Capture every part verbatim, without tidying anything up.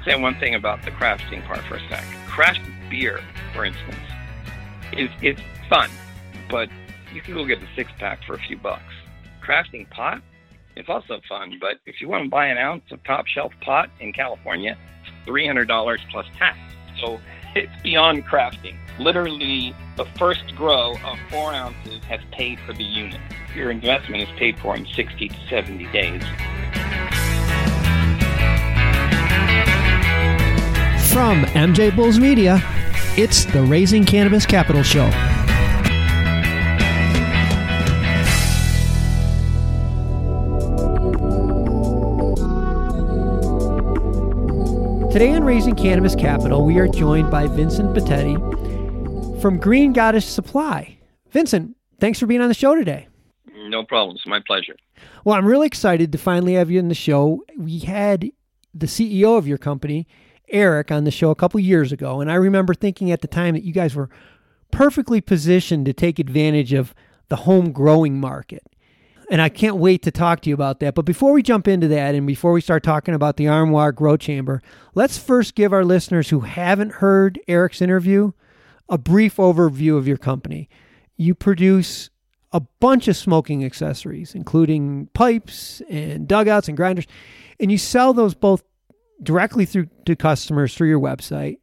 say one thing about the crafting part for a sec. Craft beer, for instance, is it's fun, but you can go get a six-pack for a few bucks. Crafting pot, it's also fun, but if you want to buy an ounce of top-shelf pot in California, it's three hundred dollars plus tax. So it's beyond crafting. Literally, the first grow of four ounces has paid for the unit. Your investment is paid for in sixty to seventy days. From M J Bulls Media, it's the Raising Cannabis Capital Show. Today on Raising Cannabis Capital, we are joined by Vincent Bettetti from Green Goddess Supply. Vincent, thanks for being on the show today. No problem. It's my pleasure. Well, I'm really excited to finally have you in the show. We had the C E O of your company, Eric, on the show a couple years ago, and I remember thinking at the time that you guys were perfectly positioned to take advantage of the home growing market. And I can't wait to talk to you about that. But before we jump into that and before we start talking about the Armoire Grow Chamber, let's first give our listeners who haven't heard Eric's interview a brief overview of your company. You produce a bunch of smoking accessories, including pipes and dugouts and grinders, and you sell those both directly through to customers through your website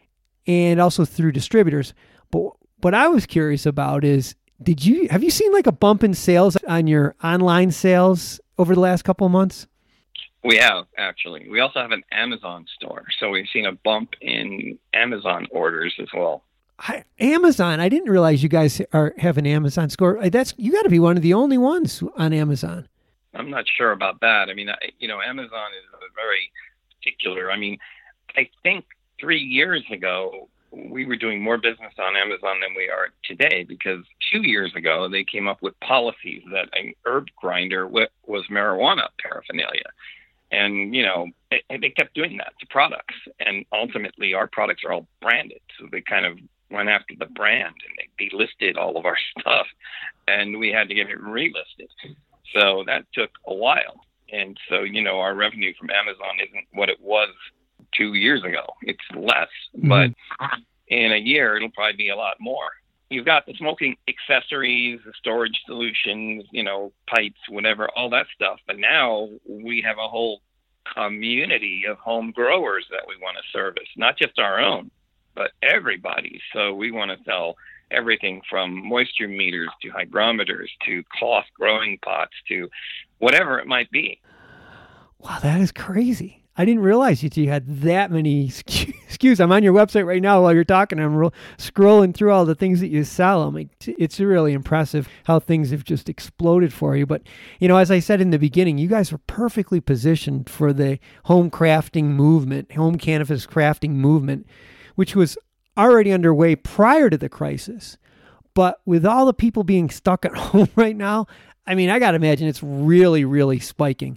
and also through distributors. But what I was curious about is, Did you have you seen like a bump in sales on your online sales over the last couple of months? We have, actually. We also have an Amazon store, so we've seen a bump in Amazon orders as well. I, Amazon, I didn't realize you guys are have an Amazon store. That's you got to be one of the only ones on Amazon. I'm not sure about that. I mean, I, you know, Amazon is very particular. I mean, I think three years ago, we were doing more business on Amazon than we are today because two years ago they came up with policies that an herb grinder w- was marijuana paraphernalia. And, you know, they, they kept doing that to products. And ultimately our products are all branded. So they kind of went after the brand and they delisted all of our stuff and we had to get it relisted. So that took a while. And so, you know, our revenue from Amazon isn't what it was two years ago. It's less, mm-hmm. but in a year, it'll probably be a lot more. You've got the smoking accessories, the storage solutions, you know, pipes, whatever, all that stuff. But now we have a whole community of home growers that we want to service, not just our own, but everybody. So we want to sell everything from moisture meters to hygrometers to cloth growing pots to whatever it might be. Wow, that is crazy. I didn't realize you had that many S K Us. I'm on your website right now while you're talking. I'm ro- scrolling through all the things that you sell. I'm like, it's really impressive how things have just exploded for you. But, you know, as I said in the beginning, you guys were perfectly positioned for the home crafting movement, home cannabis crafting movement, which was already underway prior to the crisis. But with all the people being stuck at home right now, I mean, I got to imagine it's really, really spiking.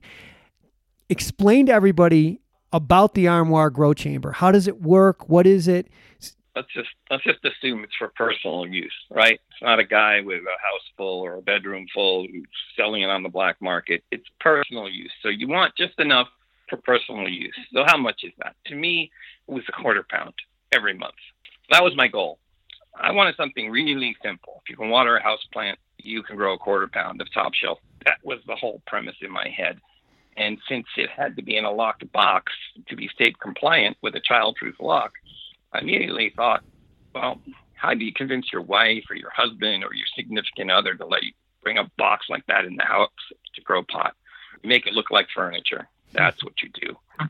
Explain to everybody about the Armoire Grow Chamber. How does it work? What is it? Let's just let's just assume it's for personal use, right? It's not a guy with a house full or a bedroom full who's selling it on the black market. It's personal use. So you want just enough for personal use. So how much is that? To me, it was a quarter pound every month. That was my goal. I wanted something really simple. If you can water a house plant, you can grow a quarter pound of top shelf. That was the whole premise in my head. And since it had to be in a locked box to be state compliant with a childproof lock, I immediately thought, well, how do you convince your wife or your husband or your significant other to let you bring a box like that in the house to grow pot? You make it look like furniture. That's what you do. Uh,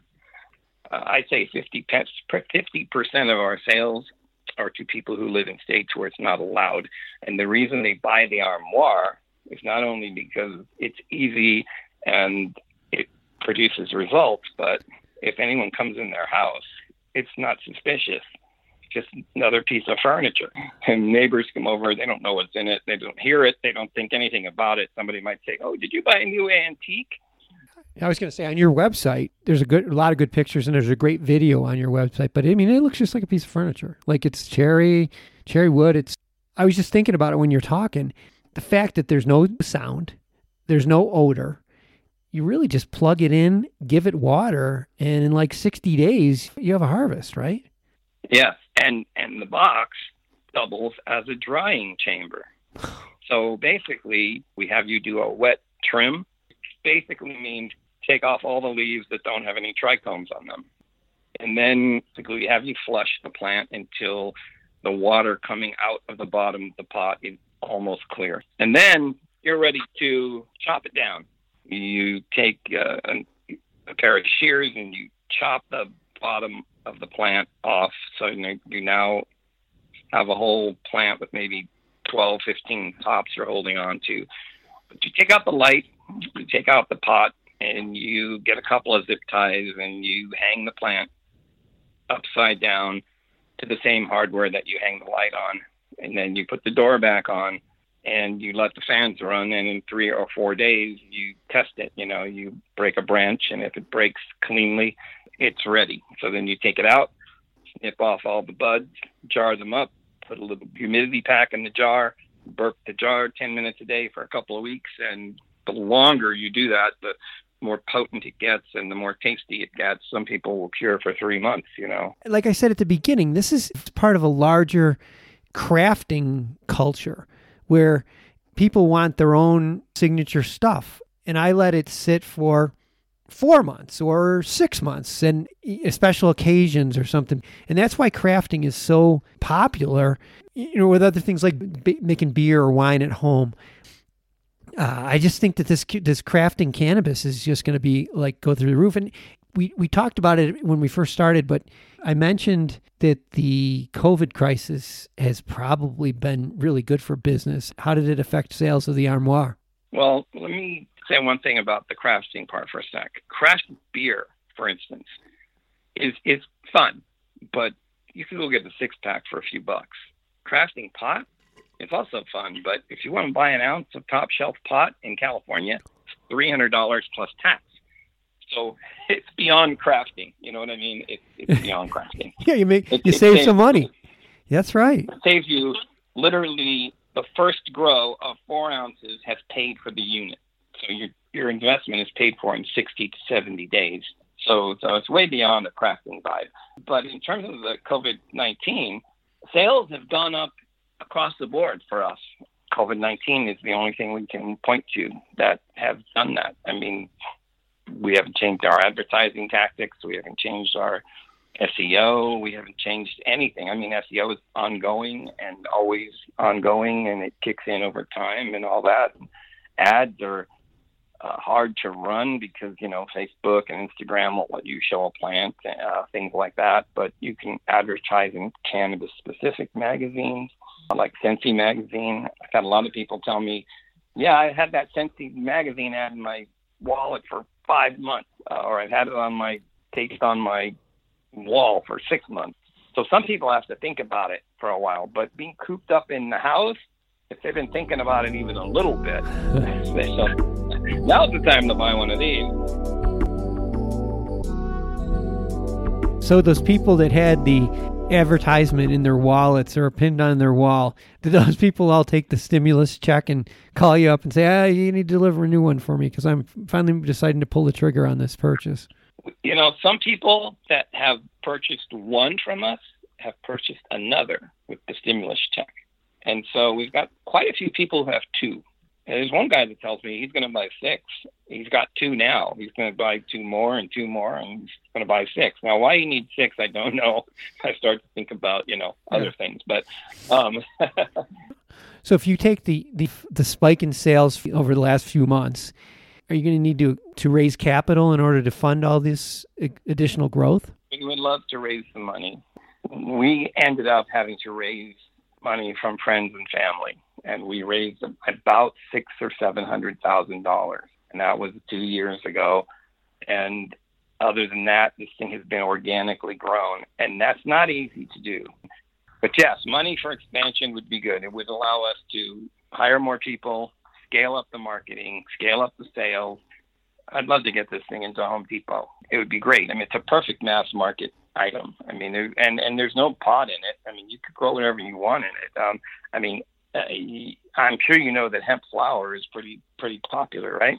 I'd say fifty percent of our sales are to people who live in states where it's not allowed. And the reason they buy the Armoire is not only because it's easy and it produces results, but if anyone comes in their house, it's not suspicious. It's just another piece of furniture. And neighbors come over, they don't know what's in it. They don't hear it. They don't think anything about it. Somebody might say, oh, did you buy a new antique? I was going to say, on your website, there's a good, a lot of good pictures, and there's a great video on your website. But I mean, it looks just like a piece of furniture. Like it's cherry, cherry wood. It's. I was just thinking about it when you're talking. The fact that there's no sound, there's no odor. you really just plug it in, give it water, and in like sixty days, you have a harvest, right? Yes, and, and the box doubles as a drying chamber. So basically, we have you do a wet trim. Basically means take off all the leaves that don't have any trichomes on them. And then basically we have you flush the plant until the water coming out of the bottom of the pot is almost clear. And then you're ready to chop it down. You take uh, a, a pair of shears and you chop the bottom of the plant off. So you now have a whole plant with maybe twelve, fifteen tops you're holding on to. But you take out the light, you take out the pot, and you get a couple of zip ties and you hang the plant upside down to the same hardware that you hang the light on. And then you put the door back on and you let the fans run. And in three or four days, you test it. You know, you break a branch, and if it breaks cleanly, it's ready. So then you take it out, snip off all the buds, jar them up, put a little humidity pack in the jar, burp the jar ten minutes a day for a couple of weeks. And the longer you do that, the more potent it gets and the more tasty it gets. Some people will cure for three months, you know. Like I said at the beginning, this is part of a larger crafting culture where people want their own signature stuff. And I let it sit for four months or six months and special occasions or something. And that's why crafting is so popular, you know, with other things like b- making beer or wine at home. Uh, I just think that this this crafting cannabis is just going to be like go through the roof. And we, we talked about it when we first started, but I mentioned that the COVID crisis has probably been really good for business. How did it affect sales of the Armoire? Well, let me say one thing about the crafting part for a sec. Craft beer, for instance, is is fun, but you can go get a six pack for a few bucks. Crafting pot, it's also fun, but if you want to buy an ounce of top shelf pot in California, it's three hundred dollars plus tax. So it's beyond crafting. You know what I mean? It, it's beyond crafting. Yeah, you make it, you it save saves, some money. That's right. It saves you literally the first grow of four ounces has paid for the unit. So your your investment is paid for in sixty to seventy days. So so it's way beyond the crafting vibe. But in terms of the COVID nineteen, sales have gone up across the board for us. COVID nineteen is the only thing we can point to that have done that. I mean, we haven't changed our advertising tactics. We haven't changed our S E O. We haven't changed anything. I mean, S E O is ongoing and always ongoing, and it kicks in over time and all that. Ads are uh, hard to run because, you know, Facebook and Instagram won't let you show a plant, uh, things like that. But you can advertise in cannabis-specific magazines, like Scentsy magazine. I've had a lot of people tell me, yeah, I had that Scentsy magazine ad in my wallet for five months, uh, or I've had it on my taped on my wall for six months. So some people have to think about it for a while, but being cooped up in the house, if they've been thinking about it even a little bit, so now's the time to buy one of these. So those people that had the advertisement in their wallets or pinned on their wall, did those people all take the stimulus check and call you up and say, ah, you need to deliver a new one for me because I'm finally deciding to pull the trigger on this purchase? You know, some people that have purchased one from us have purchased another with the stimulus check. And so we've got quite a few people who have two. And there's one guy that tells me he's going to buy six. He's got two now. He's going to buy two more and two more, and he's going to buy six. Now, why he needs six, I don't know. I start to think about, you know, other yeah. things. But um, so if you take the, the the spike in sales over the last few months, are you going to need to to raise capital in order to fund all this additional growth? We would love to raise some money. We ended up having to raise money from friends and family, and we raised about six or seven hundred thousand dollars, and that was two years ago. And other than that, this thing has been organically grown, and that's not easy to do. But yes, money for expansion would be good. It would allow us to hire more people, scale up the marketing, scale up the sales. I'd love to get this thing into Home Depot. It would be great. I mean, it's a perfect mass market item. I mean, there, and, and there's no pot in it. I mean, you could grow whatever you want in it. Um, I mean, uh, I'm sure you know that hemp flower is pretty pretty popular, right?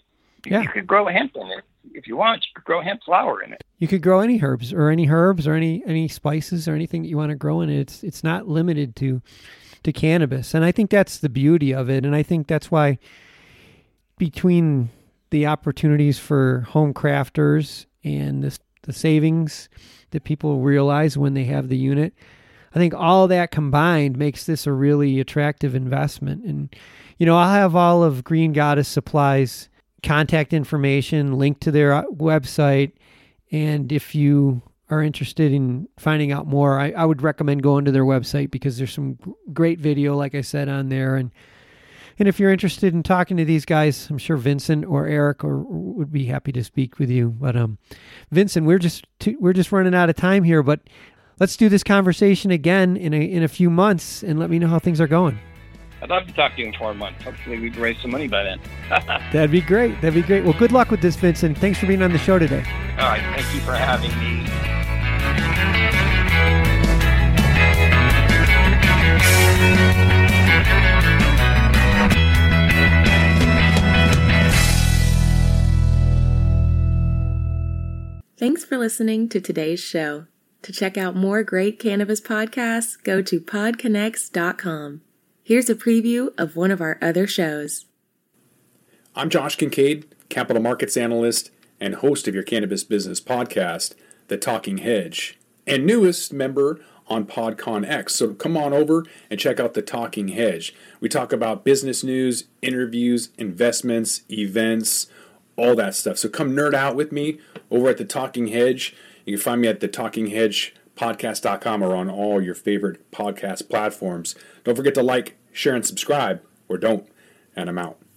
Yeah. You could grow hemp in it. If you want, you could grow hemp flower in it. You could grow any herbs or any herbs or any, any spices or anything that you want to grow in it. It's, it's not limited to, to cannabis. And I think that's the beauty of it. And I think that's why between the opportunities for home crafters and the, the savings that people realize when they have the unit, I think all that combined makes this a really attractive investment. And, you know, I'll have all of Green Goddess Supply's contact information linked to their website. And if you are interested in finding out more, I, I would recommend going to their website because there's some great video, like I said, on there. And and if you're interested in talking to these guys, I'm sure Vincent or Eric or, or would be happy to speak with you. But um, Vincent, we're just too, we're just running out of time here. But let's do this conversation again in a in a few months and let me know how things are going. I'd love to talk to you in four months. Hopefully we've raised some money by then. That'd be great. That'd be great. Well, good luck with this, Vincent. Thanks for being on the show today. All right. Thank you for having me. Thanks for listening to today's show. To check out more great cannabis podcasts, go to pod connects dot com. Here's a preview of one of our other shows. I'm Josh Kincaid, capital markets analyst and host of your cannabis business podcast, The Talking Hedge, and newest member on PodConX. So come on over and check out The Talking Hedge. We talk about business news, interviews, investments, events, all that stuff. So come nerd out with me over at The Talking Hedge. You can find me at the talking hedge podcast dot com or on all your favorite podcast platforms. Don't forget to like, share, and subscribe, or don't, and I'm out.